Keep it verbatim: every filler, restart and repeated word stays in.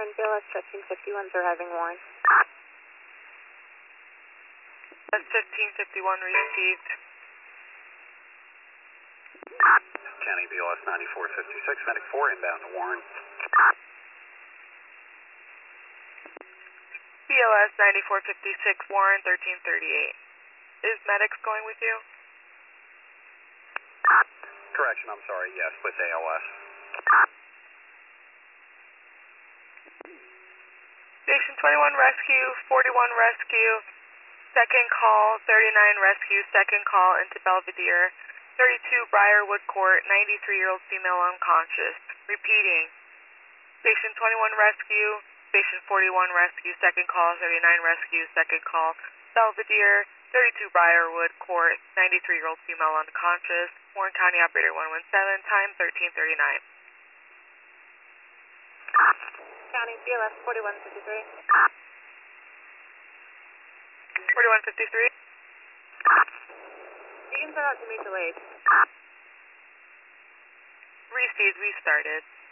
one, B L S fifteen fifty-one, arriving Warren. That's fifteen fifty-one received. County B L S ninety-four fifty-six, Medic four inbound to Warren. B L S ninety-four fifty-six, Warren thirteen thirty-eight. Is Medics going with you? Correction, I'm sorry, yes, with A L S. Station twenty-one Rescue, forty-one Rescue, second call, thirty-nine Rescue, second call into Belvedere, thirty-two Briarwood Court, ninety-three-year-old female unconscious. Repeating. Station twenty-one Rescue, Station forty-one Rescue, second call, thirty-nine Rescue, second call, Belvedere, thirty-two Briarwood Court, ninety-three-year-old female unconscious. Warren County Operator one one seven, time thirteen thirty-nine. County B L S forty-one fifty-three. forty-one fifty-three. Beacons are out to mutual aid. Received, restarted.